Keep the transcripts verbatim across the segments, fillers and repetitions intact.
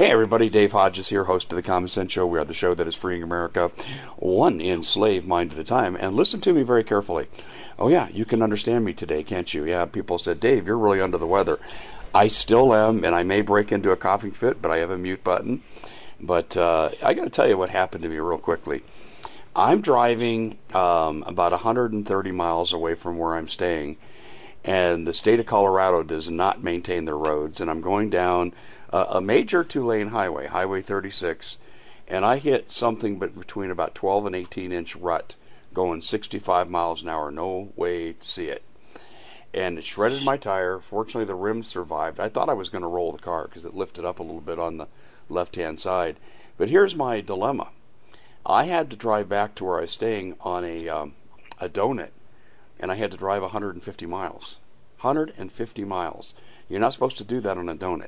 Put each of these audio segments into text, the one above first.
Hey everybody, Dave Hodges here, host of the Common Sense Show. We are the show that is freeing America one enslaved mind at a time. And listen to me very carefully. Oh yeah, you can understand me today, can't you? Yeah, people said, Dave, you're really under the weather. I still am, and I may break into a coughing fit, but I have a mute button. But uh, I got to tell you what happened to me real quickly. I'm driving um, about one hundred thirty miles away from where I'm staying, and the state of Colorado does not maintain their roads, and I'm going down uh, a major two-lane highway, Highway thirty-six, and I hit something but between about twelve and eighteen inch rut going sixty-five miles an hour, no way to see it. And it shredded my tire. Fortunately, the rims survived. I thought I was going to roll the car because it lifted up a little bit on the left-hand side. But here's my dilemma. I had to drive back to where I was staying on a, um, a donut, and I had to drive one hundred fifty miles. one hundred fifty miles. You're not supposed to do that on a donut.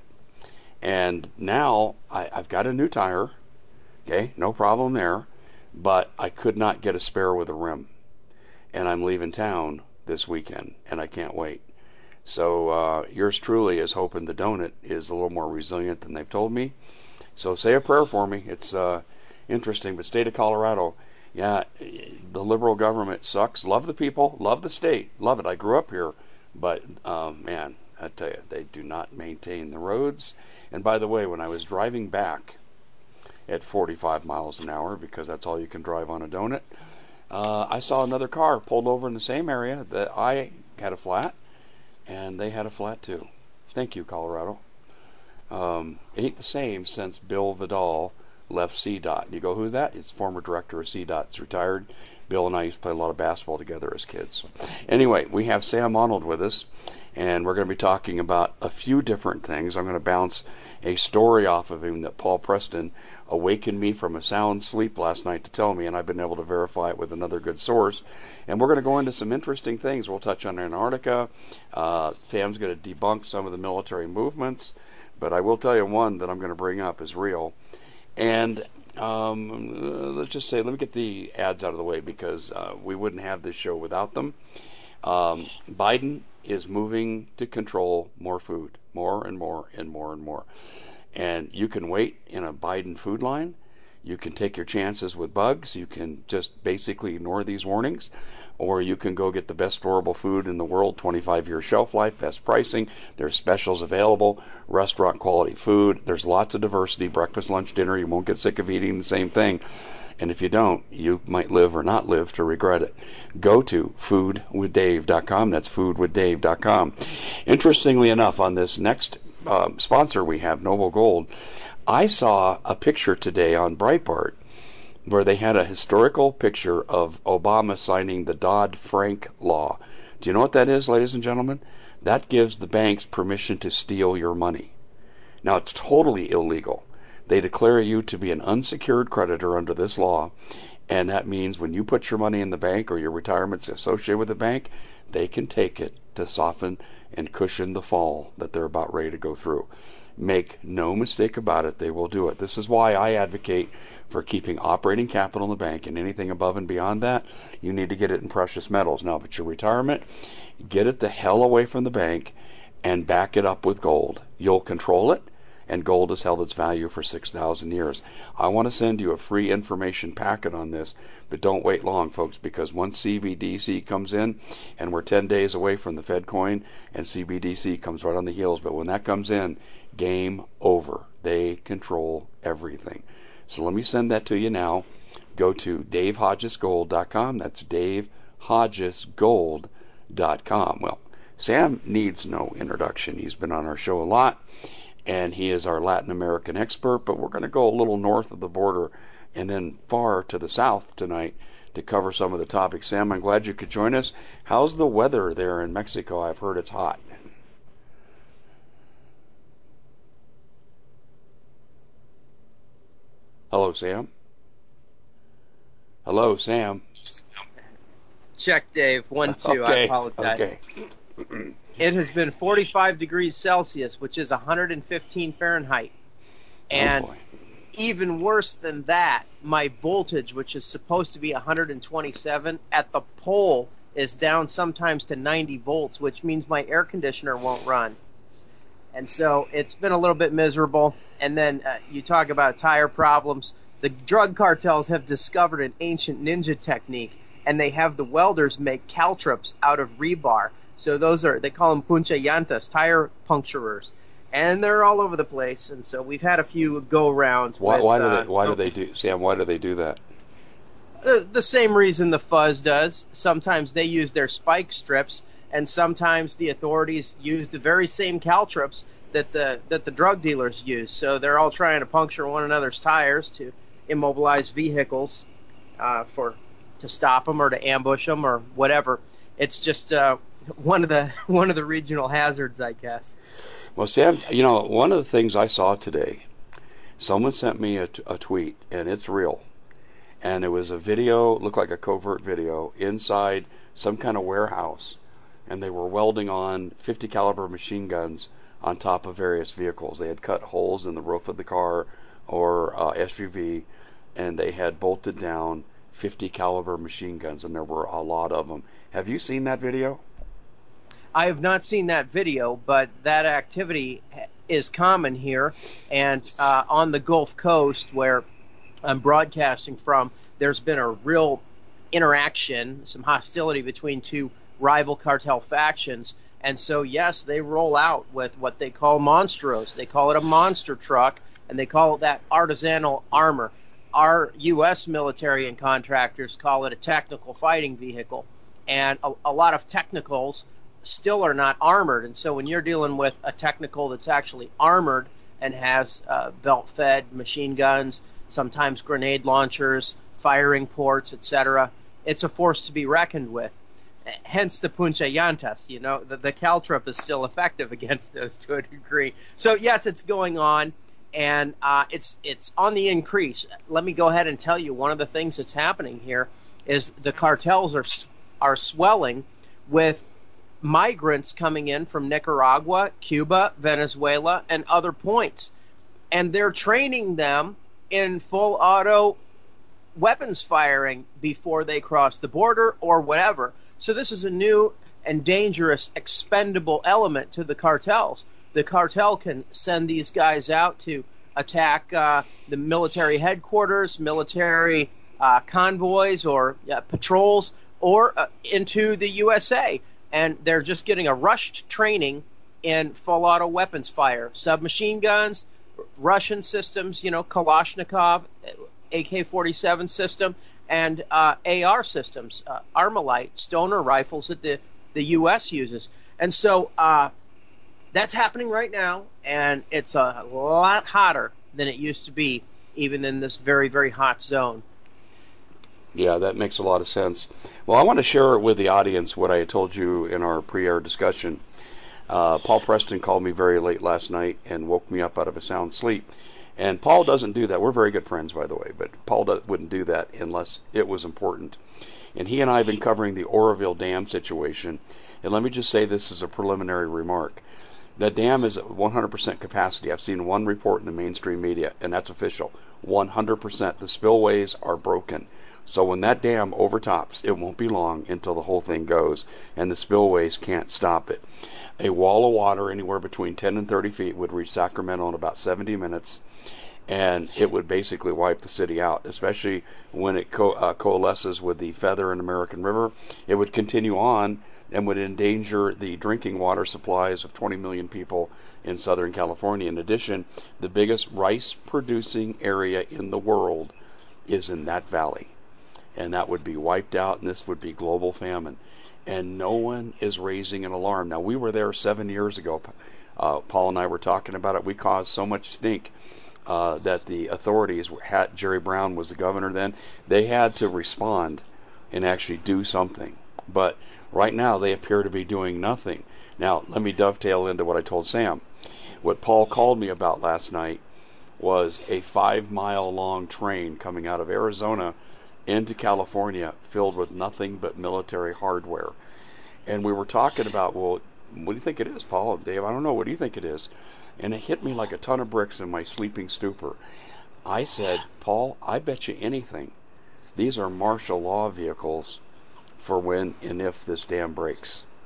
And now I, I've got a new tire, okay, no problem there, but I could not get a spare with a rim. And I'm leaving town this weekend, and I can't wait. So uh, yours truly is hoping the donut is a little more resilient than they've told me. So say a prayer for me. It's uh, interesting. But state of Colorado, yeah, the liberal government sucks. Love the people, love the state, love it. I grew up here, but uh, man, I tell you, they do not maintain the roads. And by the way, when I was driving back at forty-five miles an hour, because that's all you can drive on a donut, uh, I saw another car pulled over in the same area that I had a flat, and they had a flat too. Thank you, Colorado. Um, it ain't the same since Bill Vidal left C DOT. You go, who's that? It's former director of C DOT. It's retired. Bill and I used to play a lot of basketball together as kids. Anyway, we have Sam Arnold with us, and we're going to be talking about a few different things. I'm going to bounce a story off of him that Paul Preston awakened me from a sound sleep last night to tell me, and I've been able to verify it with another good source. And we're going to go into some interesting things. We'll touch on Antarctica. Uh, Sam's going to debunk some of the military movements, but I will tell you one that I'm going to bring up is real. And um, let's just say, let me get the ads out of the way because uh, we wouldn't have this show without them. Um, Biden is moving to control more food, more and more and more and more. And you can wait in a Biden food line. You can take your chances with bugs. You can just basically ignore these warnings. Or you can go get the best storable food in the world, twenty-five year shelf life, best pricing. There's specials available, restaurant quality food. There's lots of diversity, breakfast, lunch, dinner. You won't get sick of eating the same thing. And if you don't, you might live or not live to regret it. Go to food with dave dot com. That's food with dave dot com. Interestingly enough, on this next uh, sponsor we have, Noble Gold, I saw a picture today on Breitbart where they had a historical picture of Obama signing the Dodd-Frank law. Do you know what that is, ladies and gentlemen? That gives the banks permission to steal your money. Now, it's totally illegal. They declare you to be an unsecured creditor under this law, and that means when you put your money in the bank or your retirement's associated with the bank, they can take it to soften and cushion the fall that they're about ready to go through. Make no mistake about it, they will do it. This is why I advocate for keeping operating capital in the bank, and anything above and beyond that, you need to get it in precious metals. Now, if it's your retirement, get it the hell away from the bank and back it up with gold. You'll control it, and gold has held its value for six thousand years. I want to send you a free information packet on this, but don't wait long, folks, because once C B D C comes in, and we're ten days away from the Fed coin, and C B D C comes right on the heels, but when that comes in, game over. They control everything. So let me send that to you now. Go to dave hodges gold dot com. That's dave hodges gold dot com. Well, Sam needs no introduction. He's been on our show a lot, and he is our Latin American expert, but we're going to go a little north of the border and then far to the south tonight to cover some of the topics. Sam, I'm glad you could join us. How's the weather there in Mexico? I've heard it's hot. Hello, Sam. Hello, Sam. Check, Dave. One, two. Okay. I apologize. Okay. It has been forty-five degrees Celsius, which is one hundred fifteen Fahrenheit. And oh even worse than that, my voltage, which is supposed to be one hundred twenty-seven, at the pole is down sometimes to ninety volts, which means my air conditioner won't run. And so it's been a little bit miserable. And then uh, you talk about tire problems. The drug cartels have discovered an ancient ninja technique, and they have the welders make caltrops out of rebar. So those are, they call them puncha llantas, tire puncturers. And they're all over the place. And so we've had a few go-rounds. Why, with, why do uh, they? Why do they do, Sam? Why do they do that? The, the same reason the fuzz does. Sometimes they use their spike strips, and sometimes the authorities use the very same caltrops that the that the drug dealers use. So they're all trying to puncture one another's tires to immobilize vehicles uh, for to stop them or to ambush them or whatever. It's just uh, one of the one of the regional hazards, I guess. Well, Sam, you know, one of the things I saw today, someone sent me a, t- a tweet, and it's real. And it was a video, looked like a covert video, inside some kind of warehouse. And they were welding on fifty caliber machine guns on top of various vehicles. They had cut holes in the roof of the car or uh, S U V, and they had bolted down fifty caliber machine guns, and there were a lot of them. Have you seen that video? I have not seen that video, but that activity is common here. And uh, on the Gulf Coast, where I'm broadcasting from, there's been a real interaction, some hostility between two rival cartel factions. And so, yes, they roll out with what they call monstros. They call it a monster truck, and they call it that artisanal armor. Our U S military and contractors call it a technical fighting vehicle. And a, a lot of technicals still are not armored. And so when you're dealing with a technical that's actually armored and has uh, belt-fed machine guns, sometimes grenade launchers, firing ports, et cetera, it's a force to be reckoned with. Hence the puncha llantas. You know, the, the caltrop is still effective against those to a degree. So yes, it's going on, and uh, it's it's on the increase. Let me go ahead and tell you, one of the things that's happening here is the cartels are are swelling with migrants coming in from Nicaragua, Cuba, Venezuela, and other points. And they're training them in full auto weapons firing before they cross the border or whatever. So this is a new and dangerous expendable element to the cartels. The cartel can send these guys out to attack uh, the military headquarters, military uh, convoys or uh, patrols, or uh, into the U S A. And they're just getting a rushed training in full auto weapons fire, submachine guns, Russian systems, you know, Kalashnikov, A K forty-seven system, and uh, A R systems, uh, Armalite, Stoner rifles that the, the U S uses. And so uh, that's happening right now, and it's a lot hotter than it used to be, even in this very, very hot zone. Yeah, that makes a lot of sense. Well, I want to share with the audience what I had told you in our pre-air discussion. Uh, Paul Preston called me very late last night and woke me up out of a sound sleep. And Paul doesn't do that. We're very good friends, by the way, but Paul do- wouldn't do that unless it was important. And he and I have been covering the Oroville Dam situation. And let me just say this as a preliminary remark. That dam is at one hundred percent capacity. I've seen one report in the mainstream media, and that's official. one hundred percent. The spillways are broken. So when that dam overtops, it won't be long until the whole thing goes, and the spillways can't stop it. A wall of water anywhere between ten and thirty feet would reach Sacramento in about seventy minutes, and it would basically wipe the city out, especially when it co- uh, coalesces with the Feather and American River. It would continue on and would endanger the drinking water supplies of twenty million people in Southern California. In addition, the biggest rice-producing area in the world is in that valley. And that would be wiped out, and this would be global famine. And no one is raising an alarm. Now, we were there seven years ago. Uh, Paul and I were talking about it. We caused so much stink uh, that the authorities, had, Jerry Brown was the governor then, they had to respond and actually do something. But right now, they appear to be doing nothing. Now, let me dovetail into what I told Sam. What Paul called me about last night was a five-mile-long train coming out of Arizona into California filled with nothing but military hardware. And we were talking about, well, what do you think it is, Paul? Dave, I don't know. What do you think it is? And it hit me like a ton of bricks in my sleeping stupor. I said, Paul, I bet you anything these are martial law vehicles for when and if this dam breaks.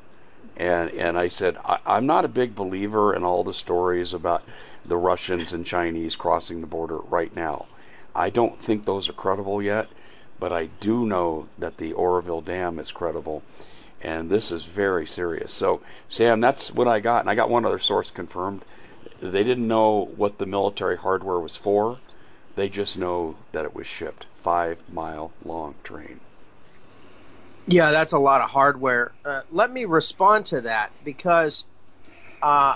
And and I said, I, I'm not a big believer in all the stories about the Russians and Chinese crossing the border right now. I don't think those are credible yet, but I do know that the Oroville Dam is credible, and this is very serious. So, Sam, that's what I got, and I got one other source confirmed. They didn't know what the military hardware was for. They just know that it was shipped. Five-mile-long train. Yeah, that's a lot of hardware. Uh, let me respond to that, because uh,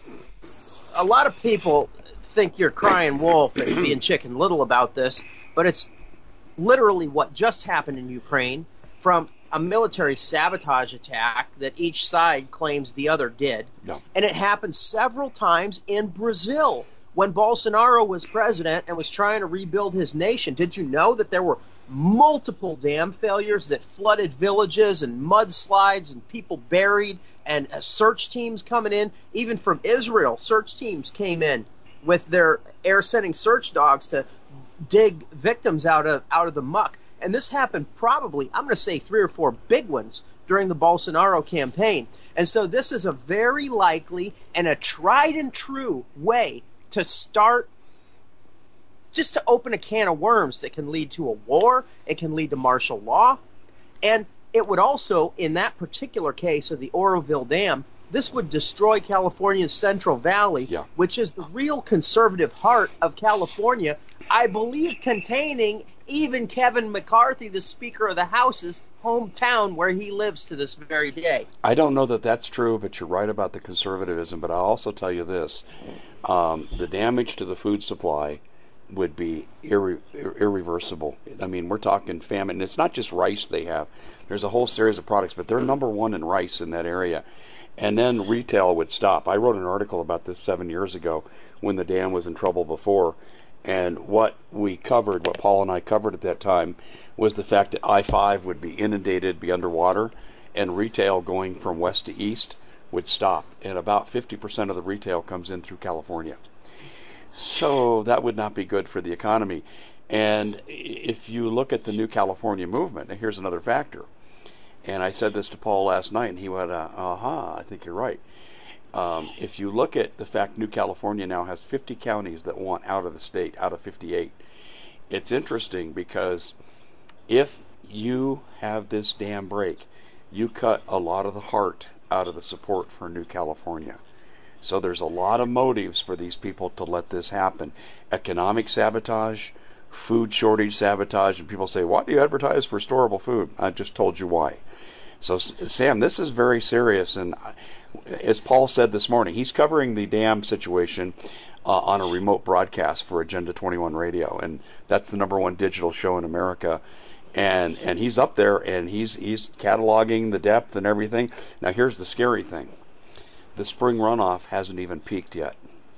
a lot of people think you're crying wolf and being chicken little about this, but it's literally what just happened in Ukraine from a military sabotage attack that each side claims the other did. Yeah. And it happened several times in Brazil when Bolsonaro was president and was trying to rebuild his nation. Did you know that there were multiple dam failures that flooded villages and mudslides and people buried, and uh, search teams coming in? Even from Israel, search teams came in with their air-sending search dogs to dig victims out of out of the muck. And this happened probably, I'm going to say three or four big ones during the Bolsonaro campaign. And so this is a very likely and a tried and true way to start, just to open a can of worms that can lead to a war. It can lead to martial law. And it would also, in that particular case of the Oroville Dam, this would destroy California's Central Valley, Yeah. which is the real conservative heart of California, I believe containing even Kevin McCarthy, the Speaker of the House's hometown, where he lives to this very day. I don't know that that's true, but you're right about the conservatism. But I'll also tell you this. Um, the damage to the food supply would be irre- irreversible. I mean, we're talking famine. And it's not just rice they have. There's a whole series of products, but they're number one in rice in that area. And then retail would stop. I wrote an article about this seven years ago when the dam was in trouble before. And what we covered, what Paul and I covered at that time, was the fact that I five would be inundated, be underwater, and retail going from west to east would stop. And about fifty percent of the retail comes in through California. So that would not be good for the economy. And if you look at the New California movement, and here's another factor. And I said this to Paul last night, and he went, uh, aha, I think you're right. Um, if you look at the fact New California now has fifty counties that want out of the state, out of fifty-eight, it's interesting because if you have this dam break, you cut a lot of the heart out of the support for New California. So there's a lot of motives for these people to let this happen. Economic sabotage, food shortage sabotage, and people say, why do you advertise for storable food? I just told you why. So, Sam, this is very serious, and as Paul said this morning, he's covering the dam situation uh, on a remote broadcast for Agenda twenty-one Radio, and that's the number one digital show in America. And and he's up there, and he's he's cataloging the depth and everything. Now, here's the scary thing. The spring runoff hasn't even peaked yet.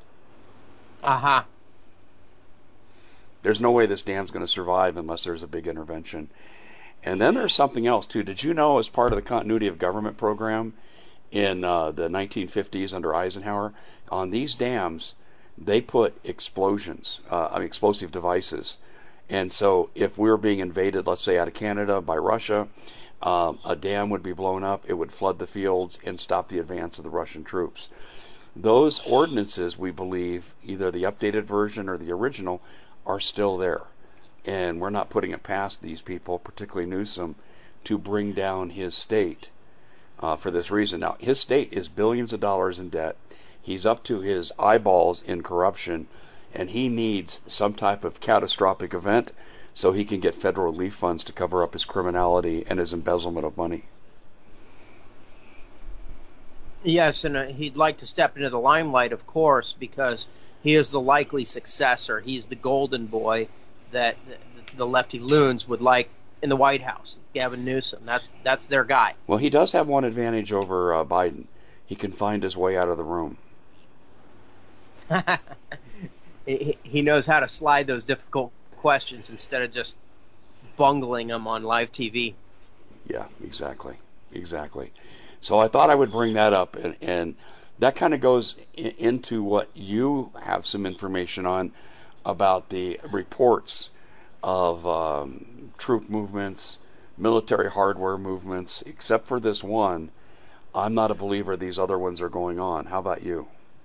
Uh-huh. There's no way this dam's going to survive unless there's a big intervention. And then there's something else, too. Did you know, as part of the Continuity of Government program in uh, the nineteen fifties under Eisenhower, on these dams, they put explosions, uh, I mean, explosive devices. And so if we were being invaded, let's say out of Canada by Russia, um, a dam would be blown up, it would flood the fields and stop the advance of the Russian troops. Those ordinances, we believe, either the updated version or the original, are still there. And we're not putting it past these people, particularly Newsom, to bring down his state uh, for this reason. Now, his state is billions of dollars in debt. He's up to his eyeballs in corruption, and he needs some type of catastrophic event so he can get federal relief funds to cover up his criminality and his embezzlement of money. Yes, and uh, he'd like to step into the limelight, of course, because he is the likely successor. He's the golden boy that the, the lefty loons would like in the White House. Gavin Newsom, that's that's their guy. Well, he does have one advantage over uh, Biden. He can find his way out of the room. he, he knows how to slide those difficult questions instead of just bungling them on live T V. Yeah, exactly, exactly. So I thought I would bring that up, and, and that kind of goes in, into what you have some information on about the reports of um, troop movements, military hardware movements, except for this one I'm not a believer these other ones are going on. How about you?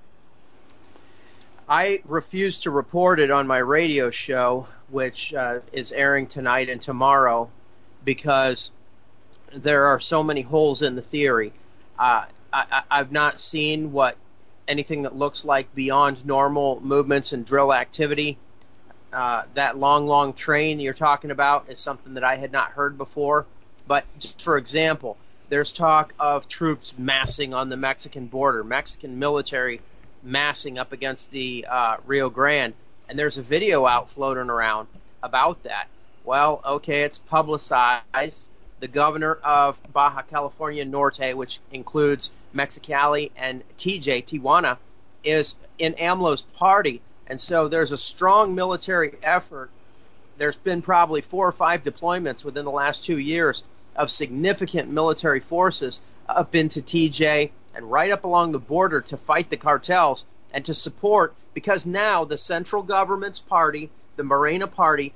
I refuse to report it on my radio show, which uh, is airing tonight and tomorrow, because there are so many holes in the theory. Uh, I, I've not seen what anything that looks like beyond normal movements and drill activity. Uh, that long, long train you're talking about is something that I had not heard before. But just for example, there's talk of troops massing on the Mexican border, Mexican military massing up against the uh, Rio Grande, and there's a video out floating around about that. Well, okay, it's publicized. The governor of Baja California Norte, which includes Mexicali and T J, Tijuana, is in AMLO's party, and so there's a strong military effort. There's been probably four or five deployments within the last two years of significant military forces up into T J and right up along the border to fight the cartels and to support, because now the central government's party, the Morena party,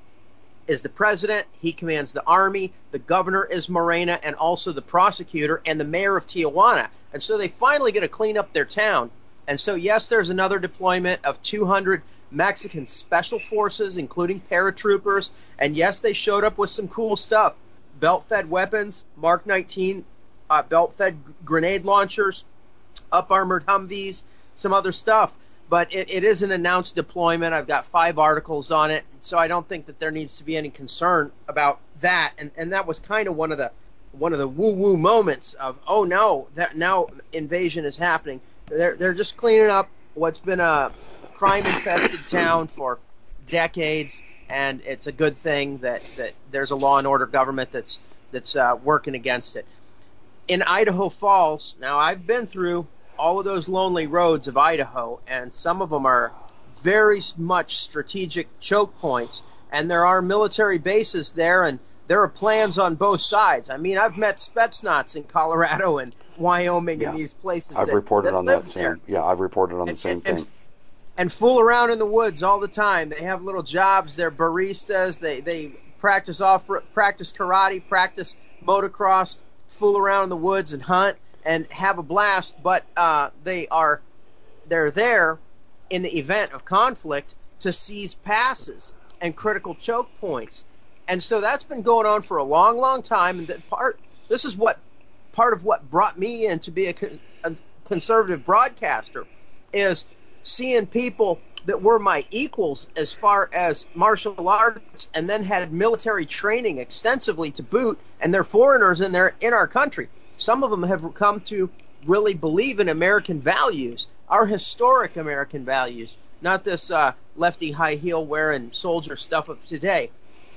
is the president. He commands the army. The governor is Morena, and also the prosecutor and the mayor of Tijuana. And so they finally get to clean up their town. And so, yes, there's another deployment of two hundred Mexican special forces, including paratroopers. And yes, they showed up with some cool stuff. Belt-fed weapons, Mark nineteen uh, belt-fed grenade launchers, up-armored Humvees, some other stuff. But it, it is an announced deployment. I've got five articles on it, so I don't think that there needs to be any concern about that. And and that was kind of one of the one of the woo-woo moments of, oh no, that now invasion is happening. They're they're just cleaning up what's been a crime-infested town for decades, and it's a good thing that, that there's a law and order government that's that's uh, working against it. In Idaho Falls, now I've been through all of those lonely roads of Idaho, and some of them are very much strategic choke points, and there are military bases there, and there are plans on both sides. I mean, I've met Spetsnaz in Colorado and Wyoming yeah. and these places. I've that, reported that on live that, there. Sam. Yeah, I've reported on and, the same and, thing. And, and fool around in the woods all the time. They have little jobs. They're baristas. They they practice off practice karate, practice motocross, fool around in the woods and hunt and have a blast. But uh, they are they're there in the event of conflict to seize passes and critical choke points. And so that's been going on for a long, long time. And that part, this is what part of what brought me in to be a, a conservative broadcaster, is seeing people that were my equals as far as martial arts, and then had military training extensively to boot, and they're foreigners in their in our country. Some of them have come to really believe in American values, our historic American values, not this uh, lefty high heel wearing soldier stuff of today.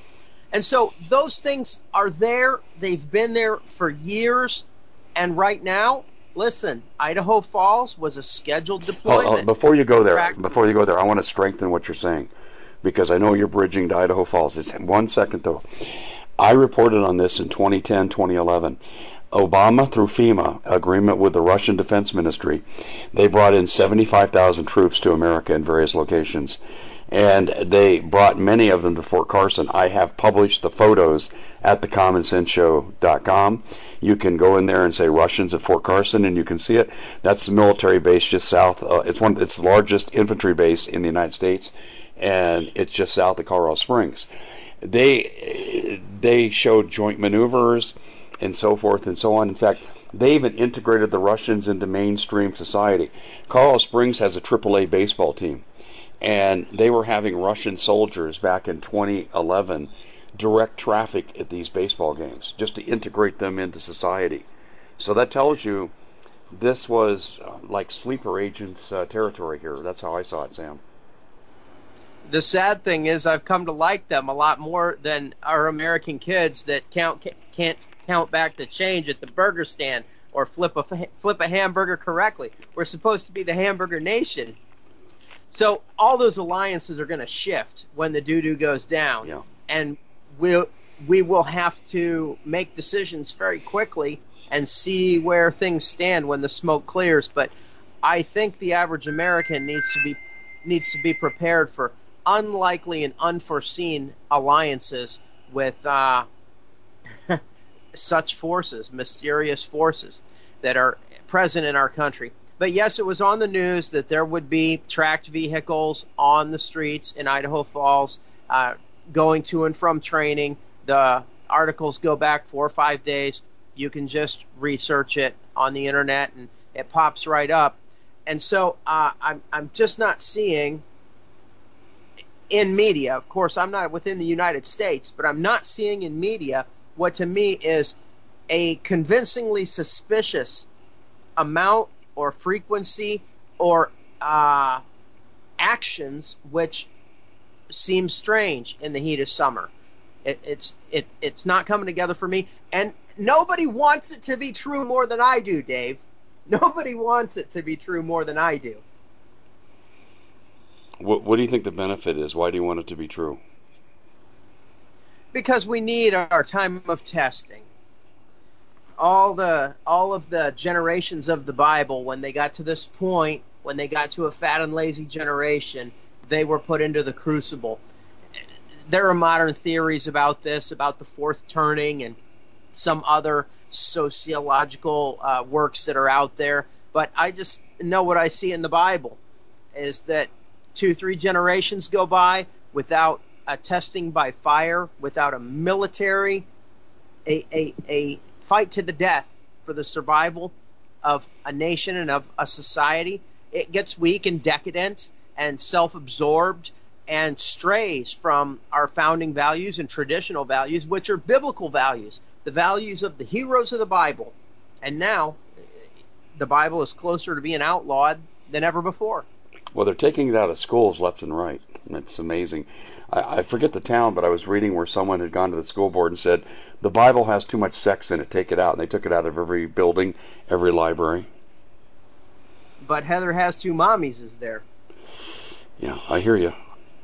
And so those things are there. They've been there for years. And right now, listen, Idaho Falls was a scheduled deployment. Oh, oh, before you go there, before you go there, I want to strengthen what you're saying, because I know you're bridging to Idaho Falls. It's one second, though. I reported on this in twenty ten, twenty eleven. Obama, through FEMA, agreement with the Russian Defense Ministry, they brought in seventy-five thousand troops to America in various locations. And they brought many of them to Fort Carson. I have published the photos at the common sense show dot com. You can go in there and say Russians at Fort Carson, and you can see it. That's the military base just south. Uh, it's one. It's the largest infantry base in the United States, and it's just south of Colorado Springs. They they showed joint maneuvers and so forth and so on. In fact, they even integrated the Russians into mainstream society. Colorado Springs has a triple A baseball team. And they were having Russian soldiers back in twenty eleven direct traffic at these baseball games just to integrate them into society. So that tells you this was uh, like sleeper agents uh, territory here. That's how I saw it, Sam. The sad thing is I've come to like them a lot more than our American kids that count can't count back the change at the burger stand or flip a, flip a hamburger correctly. We're supposed to be the hamburger nation. So all those alliances are going to shift when the doo-doo goes down. Yeah. And we'll, we will have to make decisions very quickly and see where things stand when the smoke clears. But I think the average American needs to be needs to be prepared for unlikely and unforeseen alliances with uh, such forces, mysterious forces. that are present in our country. But yes, it was on the news that there would be tracked vehicles on the streets in Idaho Falls uh, going to and from training. The articles go back four or five days. You can just research it on the internet and it pops right up. And so uh, I'm I'm just not seeing in media, of course I'm not within the United States, but I'm not seeing in media what to me is a convincingly suspicious amount or frequency or uh, actions which seem strange in the heat of summer. It, it's it it's not coming together for me, and nobody wants it to be true more than I do, Dave. Nobody wants it to be true more than I do. What, what do you think the benefit is? Why do you want it to be true? Because we need our time of testing. All the all of the generations of the Bible, when they got to this point, when they got to a fat and lazy generation, they were put into the crucible. There are modern theories about this, about the fourth turning and some other sociological uh, works that are out there. But I just know what I see in the Bible is that two, three generations go by without a testing by fire, without a military, a, a, a fight to the death for the survival of a nation and of a society. It gets weak and decadent and self-absorbed and strays from our founding values and traditional values, which are biblical values, the values of the heroes of the Bible. And now the Bible is closer to being outlawed than ever before. Well, they're taking it out of schools left and right. It's amazing. I, I forget the town, but I was reading where someone had gone to the school board and said, the Bible has too much sex in it, take it out. And they took it out of every building, every library. But Heather has two mommies is there. Yeah, I hear you.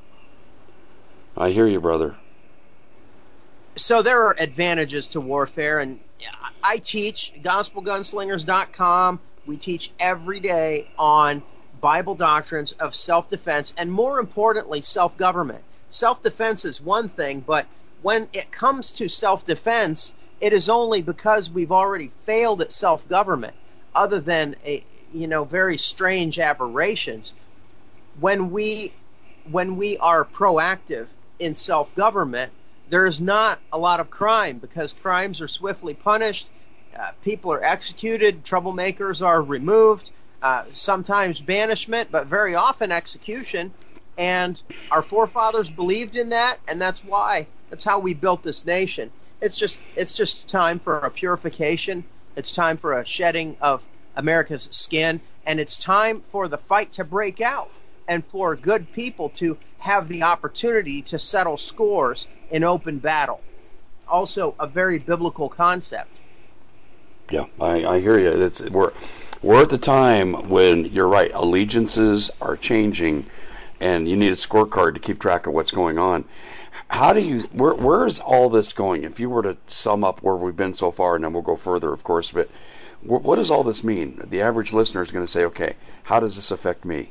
I hear you, brother. So there are advantages to warfare, and I teach gospel gunslingers dot com. We teach every day on Bible doctrines of self-defense, and more importantly, self-government. Self-defense is one thing, but when it comes to self-defense, it is only because we've already failed at self-government, other than a you know very strange aberrations. When we when we are proactive in self-government, there is not a lot of crime because crimes are swiftly punished, uh, people are executed, troublemakers are removed, uh, sometimes banishment, but very often execution. And our forefathers believed in that, and that's why that's how we built this nation. It's just it's just time for a purification. It's time for a shedding of America's skin, and it's time for the fight to break out and for good people to have the opportunity to settle scores in open battle. Also, a very biblical concept. Yeah, I, I hear you. It's, we're we're at the time when you're right. Allegiances are changing, and you need a scorecard to keep track of what's going on. How do you? Where where is all this going? If you were to sum up where we've been so far, and then we'll go further, of course. But what does all this mean? The average listener is going to say, "Okay, how does this affect me?"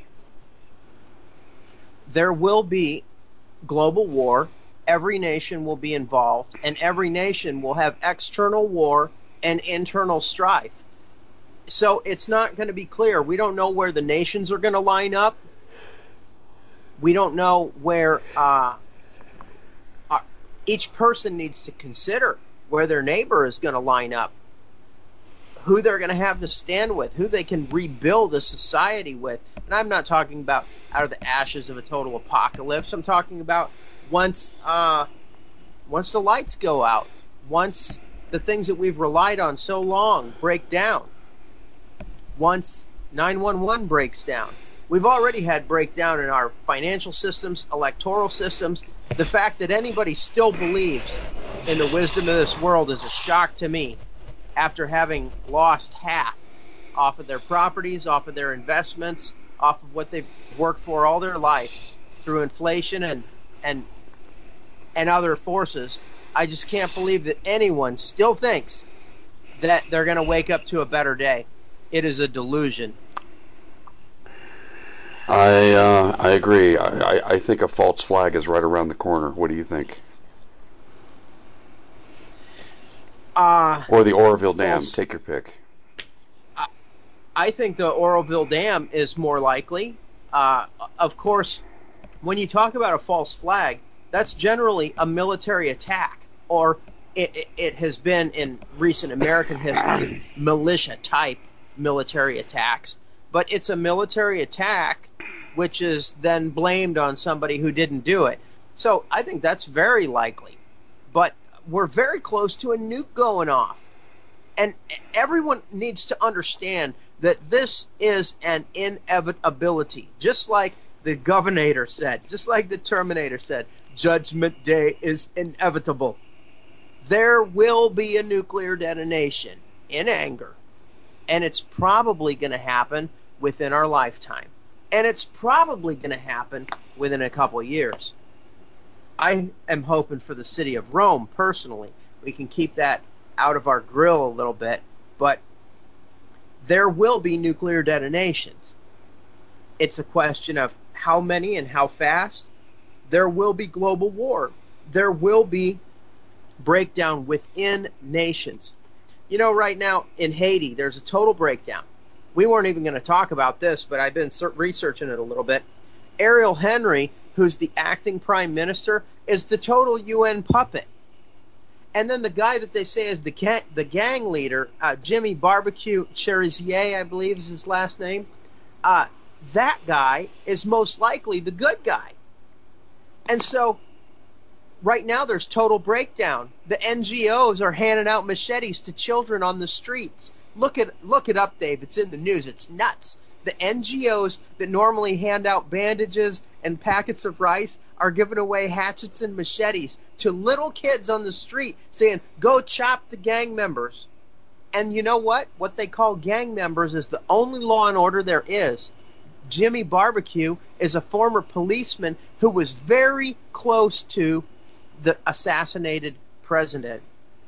There will be global war. Every nation will be involved, and every nation will have external war and internal strife. So it's not going to be clear. We don't know where the nations are going to line up. We don't know where uh, uh, each person needs to consider where their neighbor is going to line up, who they're going to have to stand with, who they can rebuild a society with. And I'm not talking about out of the ashes of a total apocalypse. I'm talking about once uh, once the lights go out, once the things that we've relied on so long break down, once nine one one breaks down. We've already had breakdown in our financial systems, electoral systems. The fact that anybody still believes in the wisdom of this world is a shock to me, after having lost half off of their properties, off of their investments, off of what they've worked for all their life through inflation and and and other forces. I just can't believe that anyone still thinks that they're going to wake up to a better day. It is a delusion. I uh, I agree. I, I, I think a false flag is right around the corner. What do you think? Uh, or the Oroville false, Dam. Take your pick. I think the Oroville Dam is more likely. Uh, of course, when you talk about a false flag, that's generally a military attack, or it, it, it has been in recent American history militia-type military attacks. But it's a military attack which is then blamed on somebody who didn't do it. So I think that's very likely. But we're very close to a nuke going off. And everyone needs to understand that this is an inevitability. Just like the Governator said, just like the Terminator said, Judgment Day is inevitable. There will be a nuclear detonation in anger. And it's probably going to happen within our lifetime. And it's probably going to happen within a couple of years. I am hoping for the city of Rome, personally. We can keep that out of our grill a little bit, but there will be nuclear detonations. It's a question of how many and how fast. There will be global war. There will be breakdown within nations. You know, right now in Haiti, there's a total breakdown. We weren't even going to talk about this, but I've been researching it a little bit. Ariel Henry, who's the acting prime minister, is the total U N puppet. And then the guy that they say is the gang, the gang leader, uh, Jimmy Barbecue Cherizier, I believe is his last name, uh, that guy is most likely the good guy. And so right now there's total breakdown. The N G Os are handing out machetes to children on the streets. Look it, look it up, Dave. It's in the news. It's nuts. The N G Os that normally hand out bandages and packets of rice are giving away hatchets and machetes to little kids on the street, saying, go chop the gang members. And you know what? What they call gang members is the only law and order there is. Jimmy Barbecue is a former policeman who was very close to the assassinated president.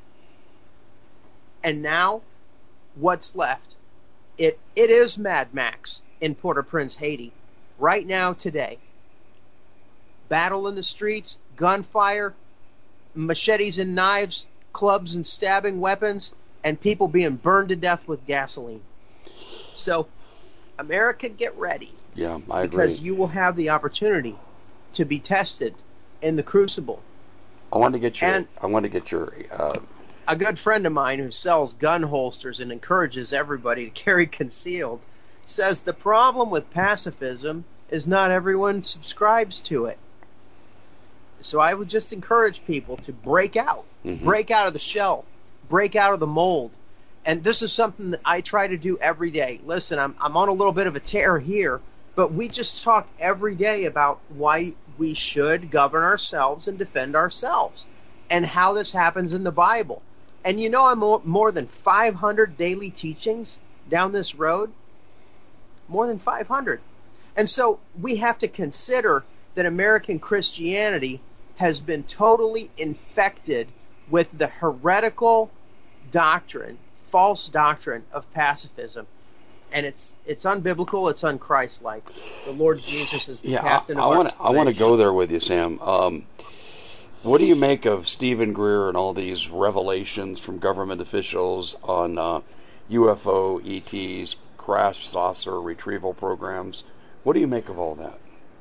And now, what's left? It It is Mad Max in Port-au-Prince, Haiti. Right now, today. Battle in the streets, gunfire, machetes and knives, clubs and stabbing weapons, and people being burned to death with gasoline. So, America, get ready. Yeah, I agree. Because you will have the opportunity to be tested in the crucible. I want to get your. And I want to get your. Uh, a good friend of mine who sells gun holsters and encourages everybody to carry concealed says the problem with pacifism is not everyone subscribes to it. So I would just encourage people to break out, mm-hmm. break out of the shell, break out of the mold. And this is something that I try to do every day. Listen, I'm I'm on a little bit of a tear here, but we just talk every day about why we should govern ourselves and defend ourselves and how this happens in the Bible. And you know, I'm more, more than five hundred daily teachings down this road. More than five hundred. And so we have to consider that American Christianity has been totally infected with the heretical doctrine, false doctrine of pacifism. And it's it's unbiblical, it's unchristlike. The Lord Jesus is the yeah, captain I, of I our wanna, I want to go there with you, Sam. Um, what do you make of Stephen Greer and all these revelations from government officials on uh, U F O, E Ts, crash saucer retrieval programs? What do you make of all that?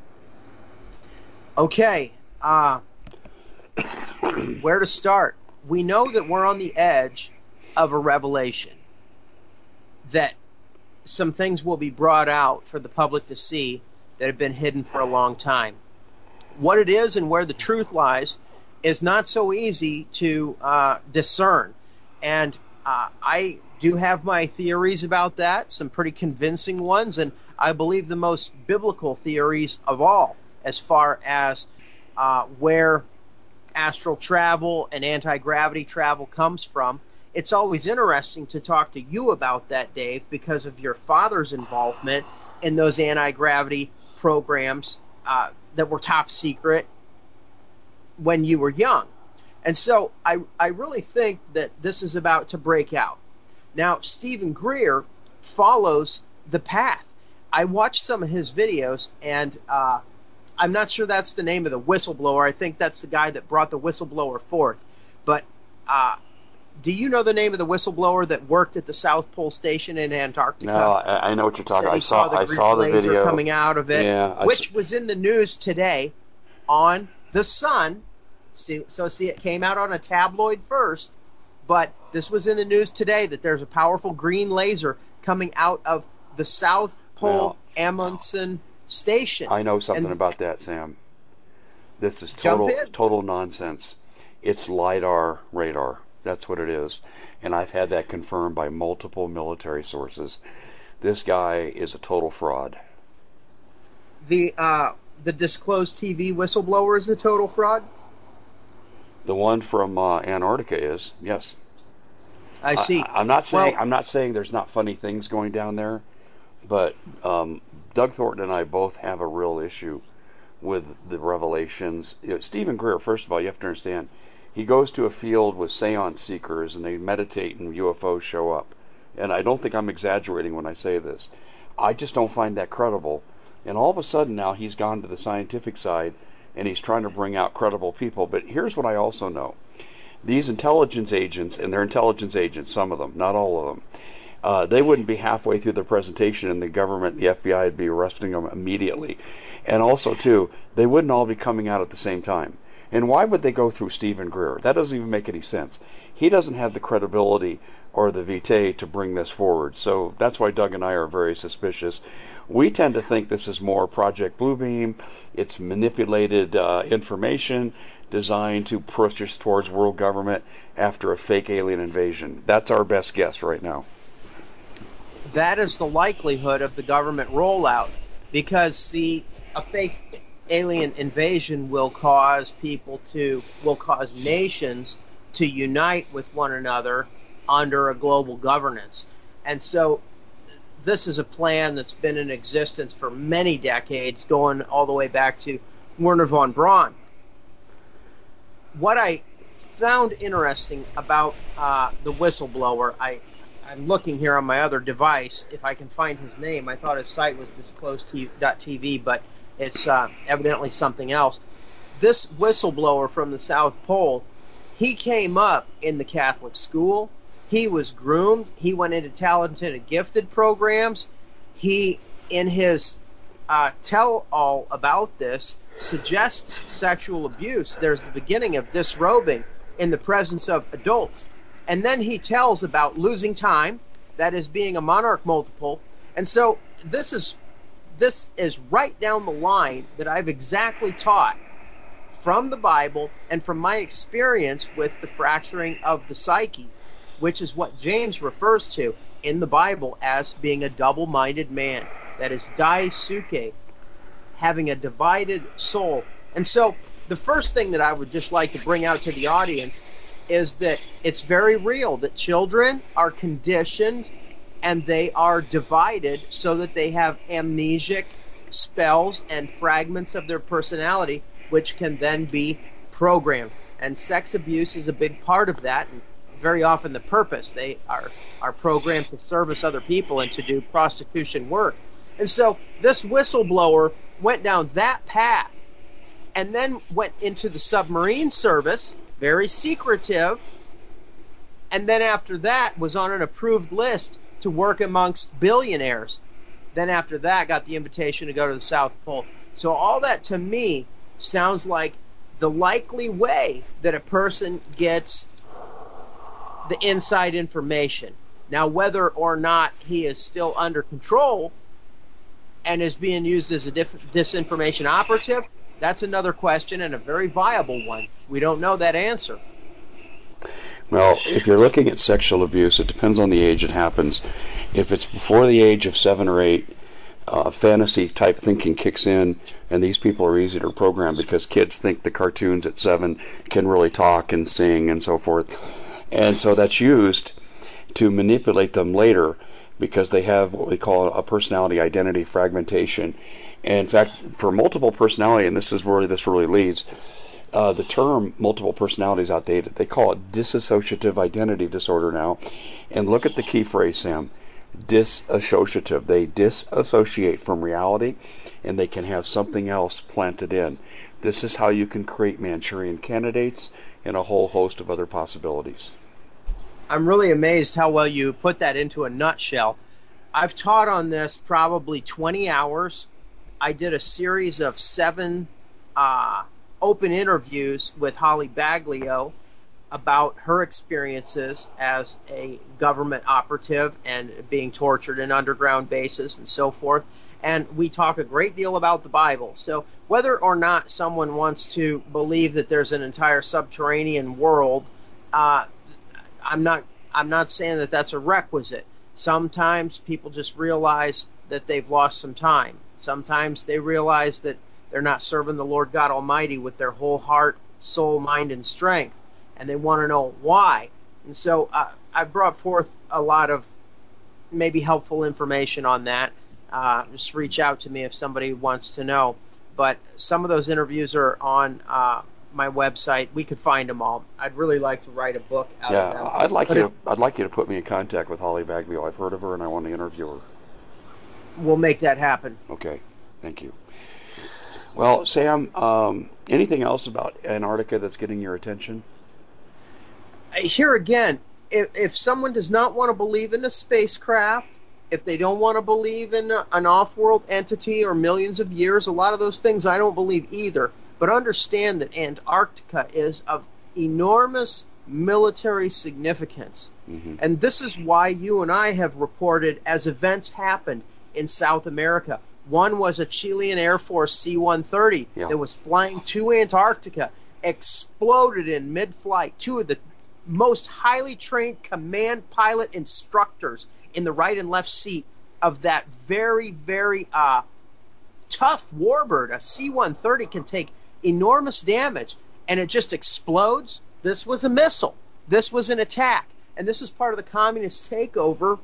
Okay, uh, where to start? We know that we're on the edge of a revelation, that some things will be brought out for the public to see that have been hidden for a long time. What it is and where the truth lies is not so easy to uh, discern. And uh, I do have my theories about that, some pretty convincing ones, and I believe the most biblical theories of all as far as uh, where astral travel and anti-gravity travel comes from. It's always interesting to talk to you about that, Dave, because of your father's involvement in those anti-gravity programs uh, that were top secret when you were young. And so I, I really think that this is about to break out. Now, Stephen Greer follows the path. I watched some of his videos, and uh, I'm not sure that's the name of the whistleblower. I think that's the guy that brought the whistleblower forth. But uh, do you know the name of the whistleblower that worked at the South Pole Station in Antarctica? No, I, I know what you're talking about. I saw, saw, the I saw the laser video coming out of it, yeah, which s- was in the news today on The Sun. See, so see, it came out on a tabloid first, but this was in the news today that there's a powerful green laser coming out of the South Pole Well, Amundsen Station. I know something And- about that, Sam. This is Jump total in. total nonsense. It's LiDAR radar. That's what it is. And I've had that confirmed by multiple military sources. This guy is a total fraud. The uh, the disclosed T V whistleblower is a total fraud? The one from uh, Antarctica is, yes. I see. I, I'm not saying Well- I'm not saying there's not funny things going down there, but um, Doug Thornton and I both have a real issue with the revelations. You know, Stephen Greer, first of all, you have to understand, he goes to a field with seance seekers and they meditate and U F Os show up. And I don't think I'm exaggerating when I say this. I just don't find that credible. And all of a sudden now he's gone to the scientific side and he's trying to bring out credible people. But here's what I also know. These intelligence agents, and they're intelligence agents, some of them, not all of them, uh, they wouldn't be halfway through their presentation and the government, the F B I, would be arresting them immediately. And also, too, they wouldn't all be coming out at the same time. And why would they go through Stephen Greer? That doesn't even make any sense. He doesn't have the credibility or the vitae to bring this forward. So that's why Doug and I are very suspicious. We tend to think this is more Project Bluebeam. It's manipulated uh, information designed to push us towards world government after a fake alien invasion. That's our best guess right now. That is the likelihood of the government rollout, because, see, a fake alien invasion will cause people to, will cause nations to unite with one another under a global governance. And so this is a plan that's been in existence for many decades, going all the way back to Wernher von Braun. What I found interesting about uh, the whistleblower, I, I'm looking here on my other device, if I can find his name. I thought his site was disclosed dot T V, but it's uh, evidently something else. This whistleblower from the South Pole, he came up in the Catholic school. He was groomed. He went into talented and gifted programs. He, in his uh, tell-all about this, suggests sexual abuse. There's the beginning of disrobing in the presence of adults. And then he tells about losing time, that is being a monarch multiple. And so this is this is right down the line that I've exactly taught from the Bible and from my experience with the fracturing of the psyche, which is what James refers to in the Bible as being a double-minded man. That is daisuke, having a divided soul. And so the first thing that I would just like to bring out to the audience is that it's very real that children are conditioned and they are divided so that they have amnesic spells and fragments of their personality, which can then be programmed. And sex abuse is a big part of that, and very often the purpose. They are, are programmed to service other people and to do prostitution work. And so this whistleblower went down that path and then went into the submarine service, very secretive, and then after that was on an approved list to work amongst billionaires. Then after that got the invitation to go to the South Pole. So all that to me sounds like the likely way that a person gets the inside information. Now, whether or not he is still under control and is being used as a diff- disinformation operative, that's another question and a very viable one. We don't know that answer. Well, if you're looking at sexual abuse, it depends on the age it happens. If it's before the age of seven or eight, uh, fantasy type thinking kicks in, and these people are easy to program because kids think the cartoons at seven can really talk and sing and so forth. And so that's used to manipulate them later because they have what we call a personality identity fragmentation. And in fact, for multiple personality, and this is where this really leads, uh, the term multiple personality is outdated. They call it dissociative identity disorder now. And look at the key phrase, Sam. Disassociative. They disassociate from reality, and they can have something else planted in. This is how you can create Manchurian candidates and a whole host of other possibilities. I'm really amazed how well you put that into a nutshell. I've taught on this probably twenty hours. I did a series of seven uh, open interviews with Holly Baglio about her experiences as a government operative and being tortured in underground bases and so forth. And we talk a great deal about the Bible. So whether or not someone wants to believe that there's an entire subterranean world, uh, I'm not I'm not saying that that's a requisite. Sometimes people just realize that they've lost some time. Sometimes they realize that they're not serving the Lord God Almighty with their whole heart, soul, mind, and strength, and they want to know why. And so uh, I brought forth a lot of maybe helpful information on that. Uh, just reach out to me if somebody wants to know. But some of those interviews are on uh, my website. We could find them all. I'd really like to write a book out yeah, of them. I'd like But you. if- To, I'd like you to put me in contact with Holly Baglio. I've heard of her, and I want to interview her. We'll make that happen. Okay, thank you. Well, Sam, um, anything else about Antarctica that's getting your attention? Here again, if, if someone does not want to believe in a spacecraft, if they don't want to believe in a, an off-world entity or millions of years, a lot of those things I don't believe either. But understand that Antarctica is of enormous military significance. Mm-hmm. And this is why you and I have reported as events happened in South America. One was a Chilean Air Force C one thirty Yeah. that was flying to Antarctica, exploded in mid-flight. Two of the most highly trained command pilot instructors in the right and left seat of that very, very uh, tough warbird. A C one thirty can take enormous damage, and it just explodes. This was a missile. This was an attack. And this is part of the communist takeover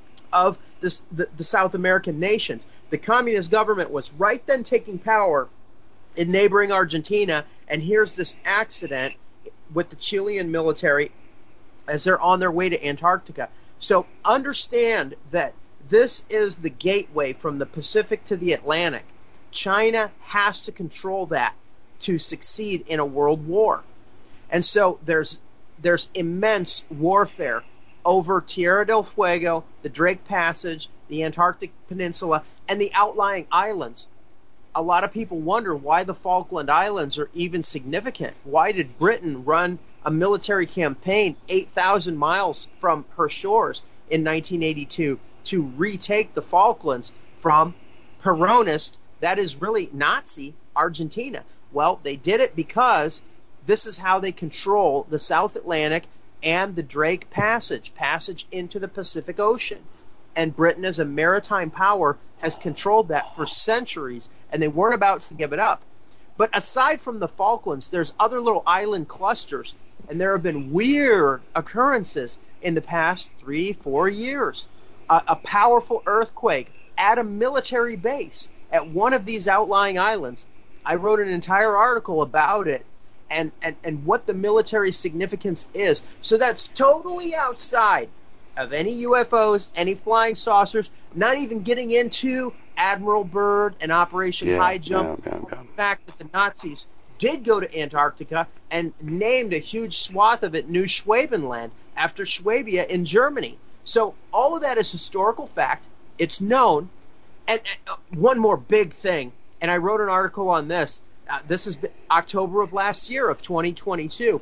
of this, the, the South American nations. The communist government was right then taking power in neighboring Argentina, and here's this accident with the Chilean military as they're on their way to Antarctica. So understand that this is the gateway from the Pacific to the Atlantic. China has to control that to succeed in a world war. And so there's there's immense warfare over Tierra del Fuego, the Drake Passage, the Antarctic Peninsula, and the outlying islands. A lot of people wonder why the Falkland Islands are even significant. Why did Britain run a military campaign eight thousand miles from her shores in nineteen eighty-two to retake the Falklands from Peronist, that is really Nazi, Argentina? Well, they did it because this is how they control the South Atlantic and the Drake Passage, passage into the Pacific Ocean. And Britain, as a maritime power, has controlled that for centuries, and they weren't about to give it up. But aside from the Falklands, there's other little island clusters, and there have been weird occurrences in the past three, four years. A, a powerful earthquake at a military base at one of these outlying islands. I wrote an entire article about it and, and, and what the military significance is. So that's totally outside of any U F Os, any flying saucers, not even getting into Admiral Byrd and Operation Yeah, High Jump. yeah, yeah, yeah. The fact that the Nazis did go to Antarctica and named a huge swath of it New Schwabenland after Schwabia in Germany. So all of that is historical fact. It's known. And uh, one more big thing, and I wrote an article on this. Uh, this is October of last year of twenty twenty-two.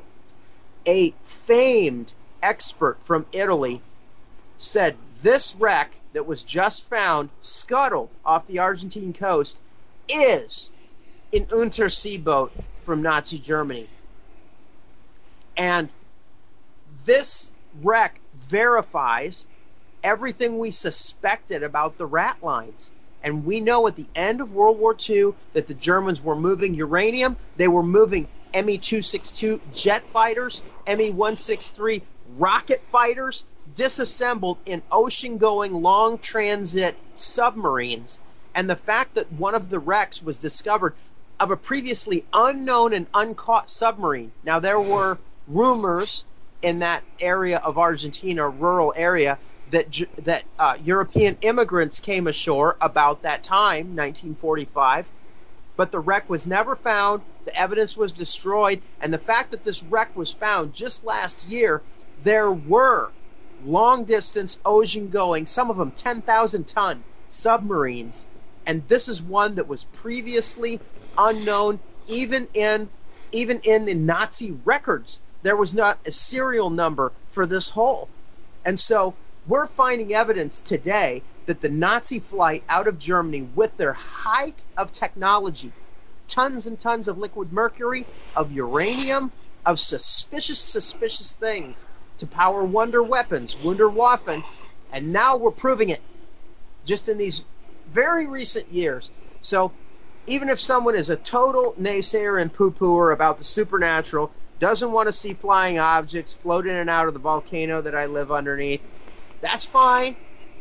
A famed expert from Italy said this wreck that was just found scuttled off the Argentine coast is an Untersee boat from Nazi Germany. And this wreck verifies everything we suspected about the rat lines. And we know at the end of World War Two that the Germans were moving uranium. They were moving M E two sixty-two jet fighters, M E one sixty-three rocket fighters, disassembled in ocean-going long transit submarines. And the fact that one of the wrecks was discovered of a previously unknown and uncaught submarine. Now, there were rumors in that area of Argentina, rural area, that that uh, European immigrants came ashore about that time, nineteen forty-five, but the wreck was never found, the evidence was destroyed, and the fact that this wreck was found just last year there were long-distance, ocean-going, some of them ten thousand ton submarines, and this is one that was previously unknown, even in even in the Nazi records. There was not a serial number for this hull. And so we're finding evidence today that the Nazi flight out of Germany, with their height of technology, tons and tons of liquid mercury, of uranium, of suspicious, suspicious things to power wonder weapons, Wunderwaffen, and now we're proving it just in these very recent years. So even if someone is a total naysayer and poo-pooer about the supernatural, doesn't want to see flying objects float in and out of the volcano that I live underneath, that's fine.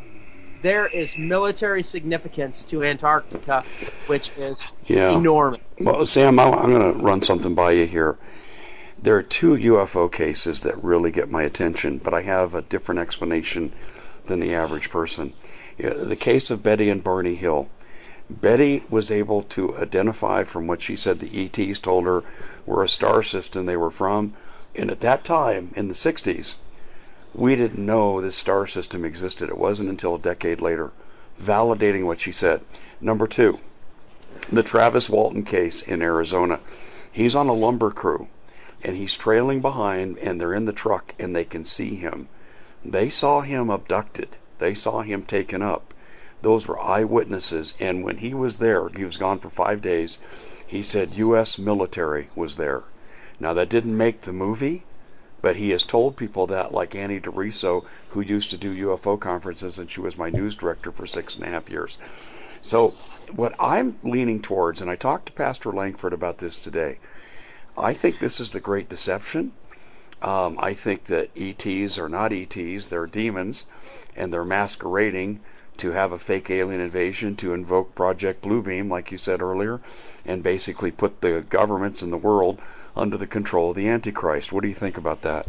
There is military significance to Antarctica, which is yeah. enormous. Well, Sam, I'm going to run something by you here. There are two U F O cases that really get my attention, but I have a different explanation than the average person. The case of Betty and Barney Hill. Betty was able to identify from what she said the E Ts told her were a star system they were from. And at that time, in the sixties, we didn't know this star system existed. It wasn't until a decade later, validating what she said. Number two, the Travis Walton case in Arizona. He's on a lumber crew, and he's trailing behind, and they're in the truck, and they can see him. They saw him abducted. They saw him taken up. Those were eyewitnesses, and when he was there, he was gone for five days, he said U S military was there. Now, that didn't make the movie, but he has told people that, like Annie DeRiso, who used to do U F O conferences, and she was my news director for six and a half years. So what I'm leaning towards, and I talked to Pastor Langford about this today, I think this is the great deception. Um, I think that E Ts are not E Ts, they're demons, and they're masquerading to have a fake alien invasion, to invoke Project Bluebeam, like you said earlier, and basically put the governments in the world under the control of the Antichrist. What do you think about that?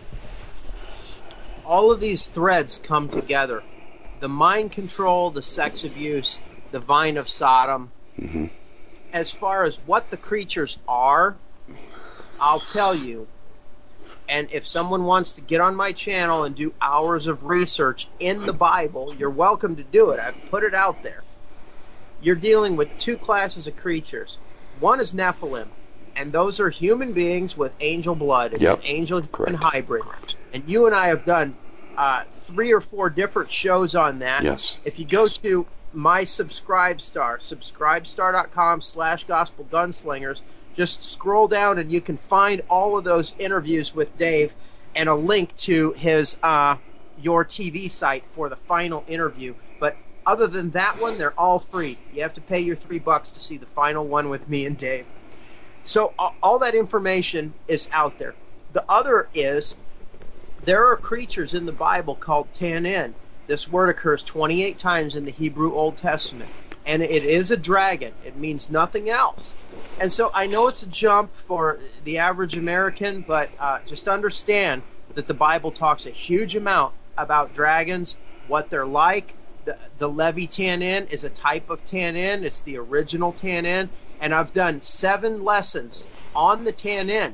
All of these threads come together. The mind control, the sex abuse, the vine of Sodom. Mm-hmm. As far as what the creatures are, I'll tell you. And if someone wants to get on my channel and do hours of research in the Bible, you're welcome to do it. I've put it out there. You're dealing with two classes of creatures. One is Nephilim, and those are human beings with angel blood. It's yep. an angel Correct. and hybrid. And you and I have done uh, three or four different shows on that. Yes. If you go to my Subscribestar, subscribestar.com slash gospel gunslingers, just scroll down and you can find all of those interviews with Dave and a link to his uh, Your T V site for the final interview. But other than that one, they're all free. You have to pay your three bucks to see the final one with me and Dave. So uh, all that information is out there. The other is there are creatures in the Bible called Tanin. This word occurs twenty-eight times in the Hebrew Old Testament. And it is a dragon. It means nothing else. And so I know it's a jump for the average American, but uh, just understand that the Bible talks a huge amount about dragons, what they're like. The, the Leviathan is a type of Tanin. It's the original Tanin. And I've done seven lessons on the Tanin.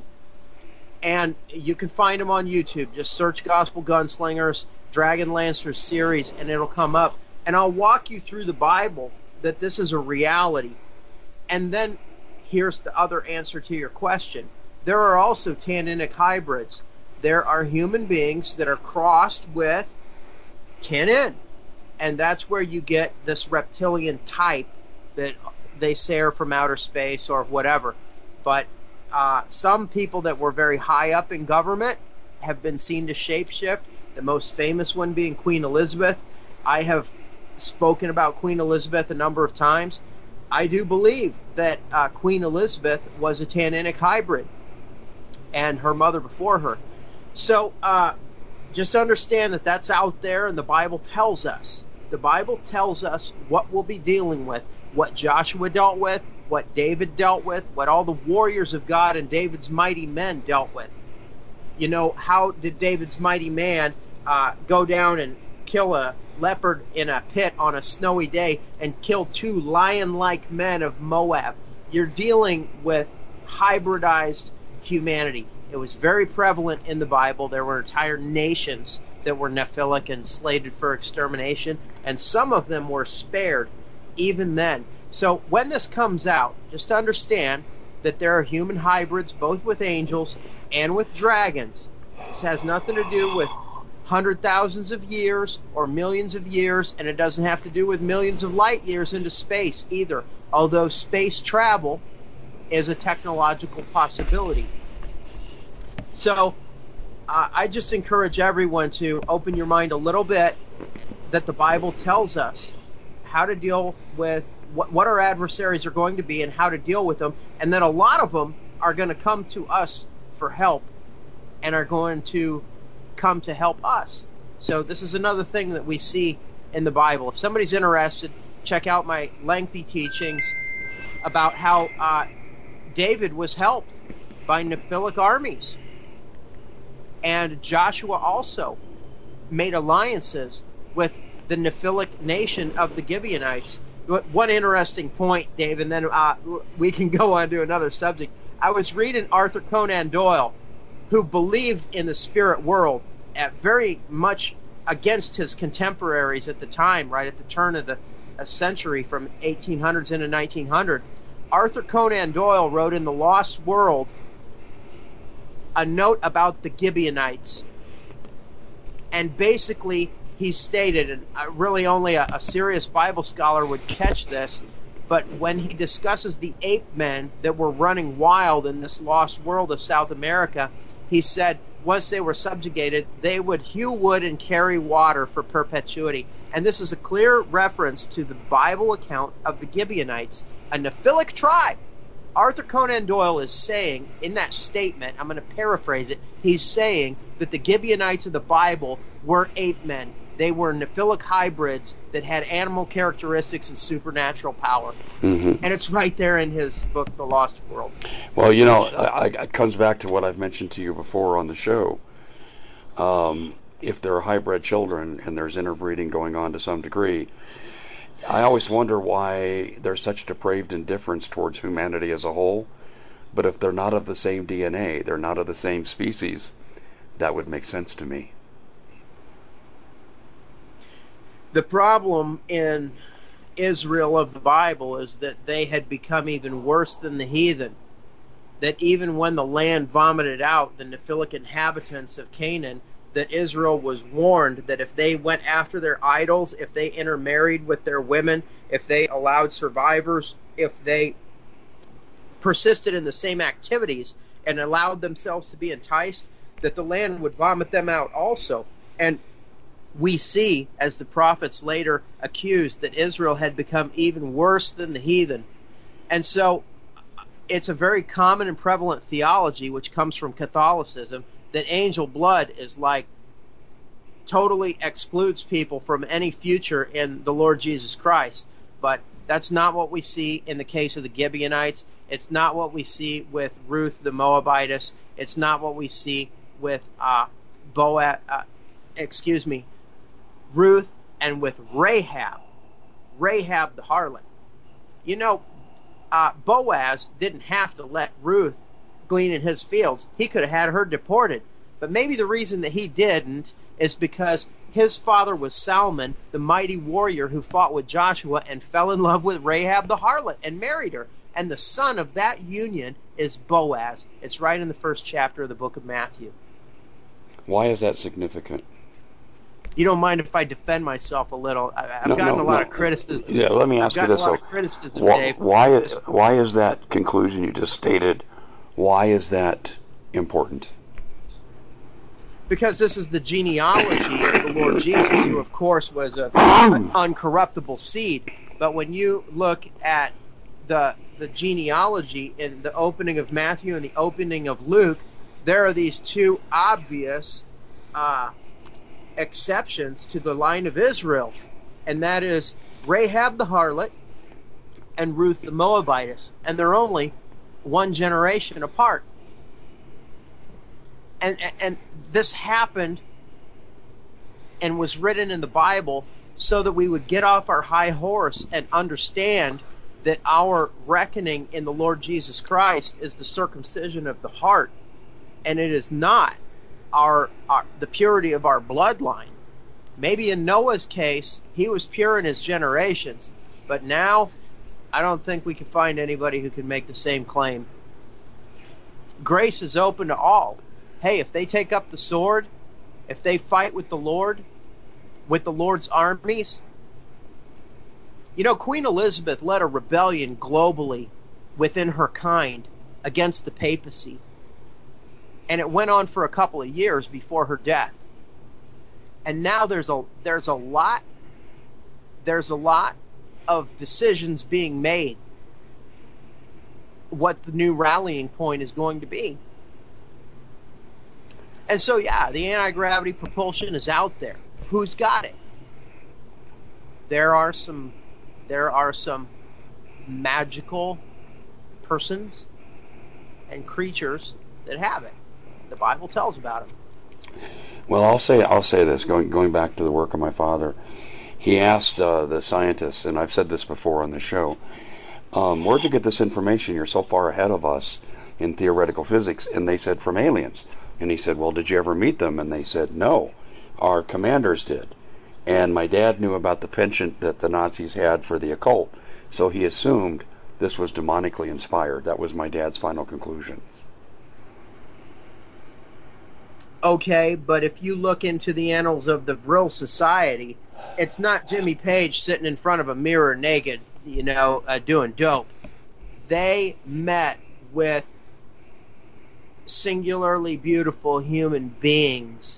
And you can find them on YouTube. Just search Gospel Gunslingers, Dragon Lancers series, and it'll come up. And I'll walk you through the Bible that this is a reality. And then here's the other answer to your question. There are also Taninic hybrids. There are human beings that are crossed with Tanin. And that's where you get this reptilian type that they say are from outer space or whatever. But uh, some people that were very high up in government have been seen to shapeshift, the most famous one being Queen Elizabeth. I have spoken about Queen Elizabeth a number of times. I do believe that uh, Queen Elizabeth was a Taninic hybrid, and her mother before her. So uh, just understand that that's out there, and the Bible tells us. The Bible tells us what we'll be dealing with, what Joshua dealt with, what David dealt with, what all the warriors of God and David's mighty men dealt with. You know, how did David's mighty man uh, go down and kill a leopard in a pit on a snowy day and kill two lion-like men of Moab? You're dealing with hybridized humanity. It was very prevalent in the Bible. There were entire nations that were Nephilic and slated for extermination, and some of them were spared even then. So when this comes out, just understand that there are human hybrids, both with angels and with dragons. This has nothing to do with hundred thousands of years or millions of years, and it doesn't have to do with millions of light years into space either, although space travel is a technological possibility. So uh, I just encourage everyone to open your mind a little bit, that the Bible tells us how to deal with what, what our adversaries are going to be and how to deal with them, and that a lot of them are going to come to us for help and are going to come to help us. So this is another thing that we see in the Bible. If somebody's interested, check out my lengthy teachings about how uh, David was helped by Nephilic armies. And Joshua also made alliances with the Nephilic nation of the Gibeonites. One interesting point, Dave, and then uh, we can go on to another subject. I was reading Arthur Conan Doyle, who believed in the spirit world, at very much against his contemporaries at the time, right at the turn of the a century from eighteen hundreds into nineteen hundred. Arthur Conan Doyle wrote in The Lost World a note about the Gibeonites. And basically he stated, and really only a, a serious Bible scholar would catch this, but when he discusses the ape men that were running wild in this lost world of South America, he said once they were subjugated, they would hew wood and carry water for perpetuity. And this is a clear reference to the Bible account of the Gibeonites, a Nephilic tribe. Arthur Conan Doyle is saying in that statement, I'm going to paraphrase it, he's saying that the Gibeonites of the Bible were ape men. They were Nephilic hybrids that had animal characteristics and supernatural power. Mm-hmm. And it's right there in his book, The Lost World. Well, you know, I, I, it comes back to what I've mentioned to you before on the show. Um, if there are hybrid children and there's interbreeding going on to some degree, I always wonder why there's such depraved indifference towards humanity as a whole. But if they're not of the same D N A, they're not of the same species, that would make sense to me. The problem in Israel of the Bible is that they had become even worse than the heathen. That even when the land vomited out the Nephilic inhabitants of Canaan, that Israel was warned that if they went after their idols, if they intermarried with their women, if they allowed survivors, if they persisted in the same activities and allowed themselves to be enticed, that the land would vomit them out also. And we see, as the prophets later accused, that Israel had become even worse than the heathen. And so it's a very common and prevalent theology, which comes from Catholicism, that angel blood is like totally excludes people from any future in the Lord Jesus Christ. But that's not what we see in the case of the Gibeonites. It's not what we see with Ruth the Moabitess. It's not what we see with uh, Boaz, uh, excuse me, Ruth, and with Rahab, Rahab the harlot. You know, uh, Boaz didn't have to let Ruth glean in his fields. He could have had her deported. But maybe the reason that he didn't is because his father was Salmon, the mighty warrior who fought with Joshua and fell in love with Rahab the harlot and married her. And the son of that union is Boaz. It's right in the first chapter of the book of Matthew. Why is that significant? You don't mind if I defend myself a little? I've no, gotten no, a lot no. of criticism. Yeah, let me ask I've you this. a lot So, of criticism, why, Dave. why, why is that conclusion you just stated, why is that important? Because this is the genealogy of the Lord Jesus, who, of course, was a, an uncorruptible seed. But when you look at the the genealogy in the opening of Matthew and the opening of Luke, there are these two obvious uh, exceptions to the line of Israel, and that is Rahab the harlot and Ruth the Moabitess, and they're only one generation apart. And, and this happened and was written in the Bible so that we would get off our high horse and understand that our reckoning in the Lord Jesus Christ is the circumcision of the heart. and it is not our, our the purity of our bloodline. Maybe in Noah's case, he was pure in his generations, but now I don't think we can find anybody who can make the same claim. Grace is open to all. Hey, if they take up the sword, if they fight with the Lord, with the Lord's armies. You know, Queen Elizabeth led a rebellion globally within her kind against the papacy. And it went on for a couple of years before her death. And now there's a there's a lot there's a lot of decisions being made what the new rallying point is going to be. And so, yeah, the anti-gravity propulsion is out there. Who's got it? There are some there are some magical persons and creatures that have it. The Bible tells about them. Well, I'll say I'll say this, going going back to the work of my father. He asked uh, the scientists, and I've said this before on the show, um, where'd you get this information? You're so far ahead of us in theoretical physics. And they said, from aliens. And he said, well, did you ever meet them? And they said, no, our commanders did. And my dad knew about the penchant that the Nazis had for the occult, so he assumed this was demonically inspired. That was my dad's final conclusion. Okay, but if you look into the annals of the Vril Society, it's not Jimmy Page sitting in front of a mirror naked, you know, uh, doing dope. They met with singularly beautiful human beings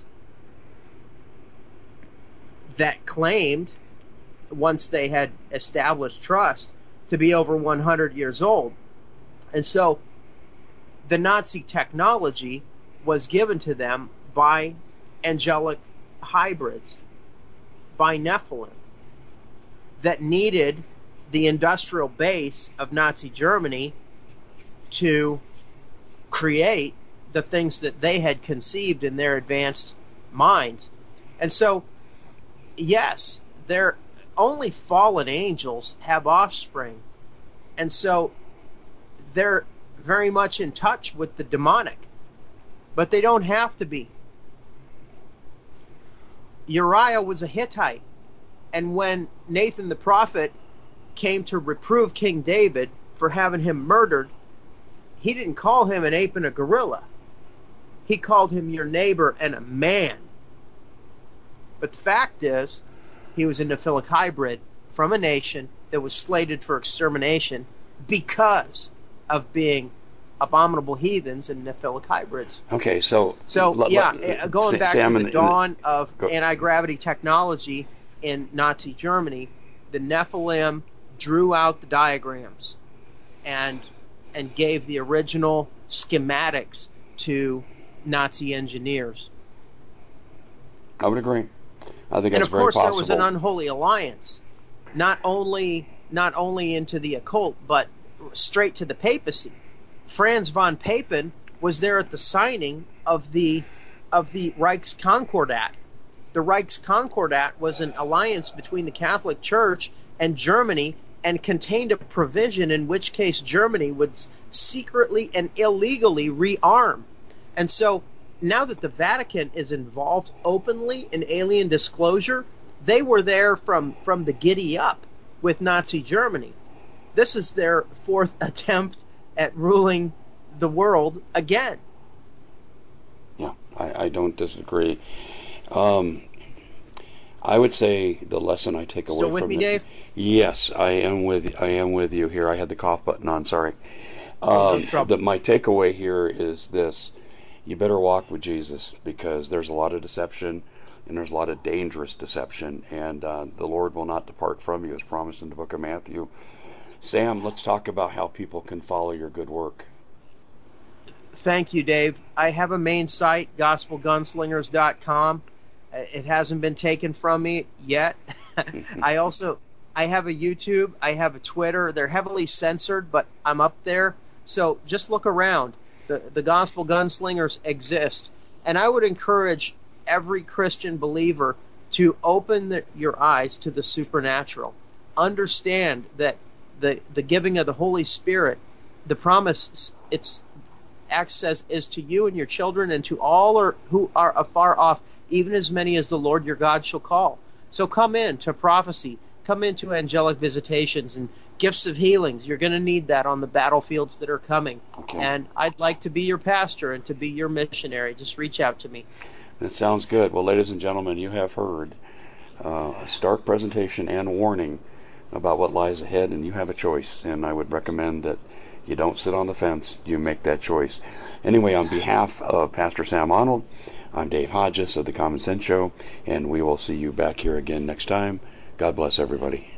that claimed, once they had established trust, to be over one hundred years old. And so the Nazi technology was given to them by angelic hybrids, by Nephilim, that needed the industrial base of Nazi Germany to create the things that they had conceived in their advanced minds. And so, yes, they're only fallen angels have offspring. And so they're very much in touch with the demonic. But they don't have to be. Uriah was a Hittite. And when Nathan the prophet came to reprove King David for having him murdered, he didn't call him an ape and a gorilla. He called him your neighbor and a man. But the fact is, he was a Nephilic hybrid from a nation that was slated for extermination because of being abominable heathens and Nephilic hybrids. Okay, so... So, l- yeah, l- going back Sam to the and- dawn of Go. anti-gravity technology in Nazi Germany, the Nephilim drew out the diagrams and and gave the original schematics to Nazi engineers. I would agree. I think And that's of very course, possible. there was an unholy alliance, not only not only into the occult, but straight to the papacy. Franz von Papen was there at the signing of the of the Reichskonkordat. The Reichskonkordat was an alliance between the Catholic Church and Germany, and contained a provision in which case Germany would secretly and illegally rearm. And so now that the Vatican is involved openly in alien disclosure, they were there from, from the giddy up with Nazi Germany. This is their fourth attempt at ruling the world again. Yeah, I, I don't disagree. Um, I would say the lesson I take Still away with from me, it- Dave? Yes, I am with I am with you here. I had the cough button on. Sorry. Oh, no Um, trouble. the, my takeaway here is this: you better walk with Jesus, because there's a lot of deception and there's a lot of dangerous deception, and uh, the Lord will not depart from you, as promised in the book of Matthew. Sam, let's talk about how people can follow your good work. Thank you, Dave. I have a main site, gospel gunslingers dot com. Uh, It hasn't been taken from me yet. I also I have a YouTube. I have a Twitter. They're heavily censored, but I'm up there. So just look around. The, the Gospel Gunslingers exist. And I would encourage every Christian believer to open the, your eyes to the supernatural. Understand that the, the giving of the Holy Spirit, the promise, it's access is to you and your children and to all are, who are afar off, even as many as the Lord your God shall call. So come in to prophecy, come into angelic visitations and gifts of healings. You're going to need that on the battlefields that are coming. Okay. And I'd like to be your pastor and to be your missionary. Just reach out to me. That sounds good. Well, ladies and gentlemen, you have heard uh, a stark presentation and warning about what lies ahead, and you have a choice. And I would recommend that you don't sit on the fence. You make that choice. Anyway, on behalf of Pastor Sam Arnold, I'm Dave Hodges of The Common Sense Show, and we will see you back here again next time. God bless everybody.